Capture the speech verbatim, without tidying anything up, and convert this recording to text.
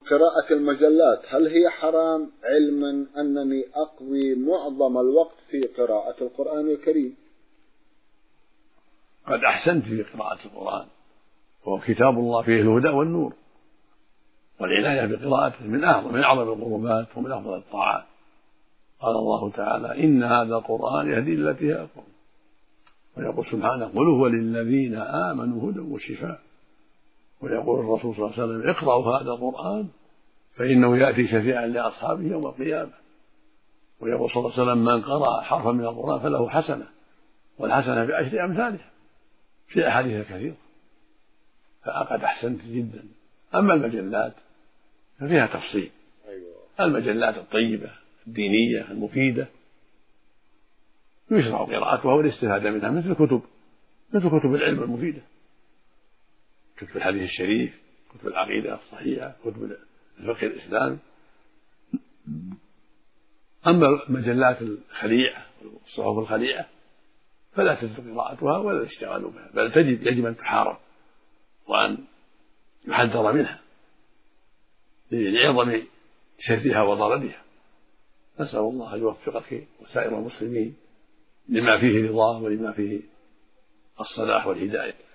قراءة المجلات هل هي حرام، علما أنني أقضي معظم الوقت في قراءة القرآن الكريم؟ قد أحسنت في قراءة القرآن، وهو كتاب الله فيه الهدى والنور، والعناية بقراءته من أعظم من أعظم القربات ومن أفضل الطاعات. قال الله تعالى: إن هذا القرآن يهدي للتي هي أقوم. ويقول سبحانه: قل هو للذين آمنوا هدى وشفاء. ويقول الرسول صلى الله عليه وسلم: اقرأوا هذا القرآن فإنه يأتي شفيعا لأصحابه يوم القيامة. ويقول صلى الله عليه وسلم: من قرأ حرفا من القرآن فله حسنة، والحسنة بعشر أمثالها، في أحاديث كثيرة. فقد أحسنت جدا. أما المجلات ففيها تفصيل. المجلات الطيبة الدينية المفيدة يشرع قراءتها والاستفادة منها، مثل كتب مثل كتب العلم المفيدة، كتب الحديث الشريف، كتب العقيدة الصحيحة، كتب الفقه الإسلامي. أما مجلات الخليعة والصحف الخليعة فلا تجوز قراءتها ولا الاشتغال بها، بل تجب يجب أن تحارب وأن يحذر منها لعظم شرها وضررها. نسأل الله أن يوفقك وسائر المسلمين لما فيه رضاه ولما فيه الصلاح والهداية.